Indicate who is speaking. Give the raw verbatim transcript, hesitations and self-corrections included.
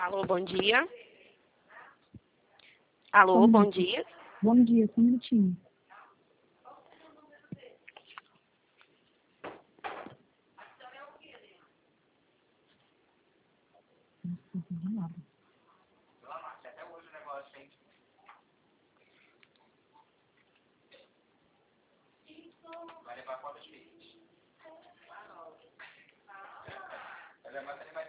Speaker 1: Alô, bom dia. Alô,
Speaker 2: Bom
Speaker 1: bom
Speaker 2: dia.
Speaker 1: dia.
Speaker 2: Bom dia, só um minutinho. Não estou entendendo nada.
Speaker 3: Vai levar quantas vezes? Vai levar